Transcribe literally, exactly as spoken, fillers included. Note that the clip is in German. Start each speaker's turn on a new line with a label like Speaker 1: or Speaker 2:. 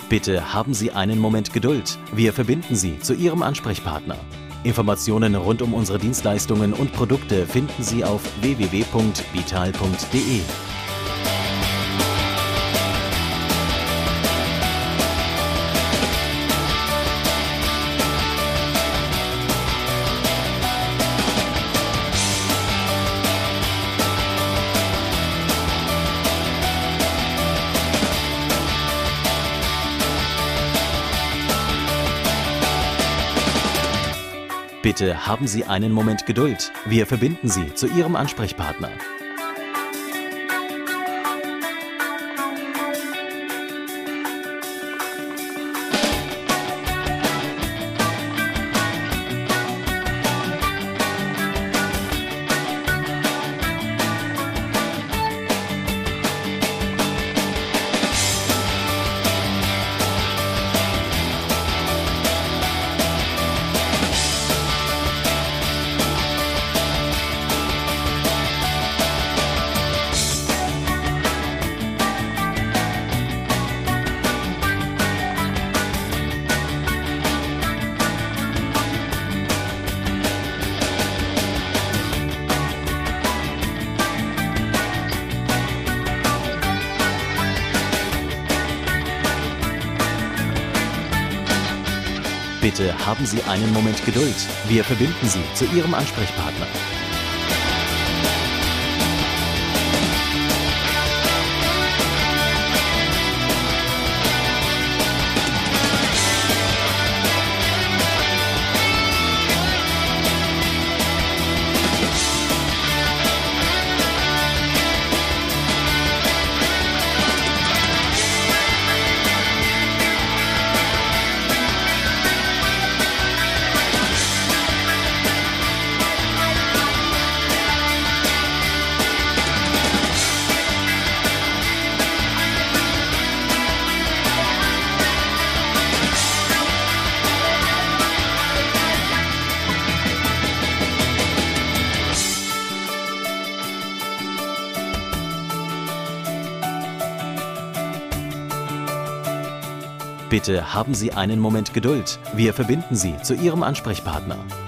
Speaker 1: Bitte haben Sie einen Moment Geduld. Wir verbinden Sie zu Ihrem Ansprechpartner. Informationen rund um unsere Dienstleistungen und Produkte finden Sie auf w w w punkt vital punkt de. Bitte haben Sie einen Moment Geduld. Wir verbinden Sie zu Ihrem Ansprechpartner. Bitte haben Sie einen Moment Geduld. Wir verbinden Sie zu Ihrem Ansprechpartner. Bitte haben Sie einen Moment Geduld. Wir verbinden Sie zu Ihrem Ansprechpartner.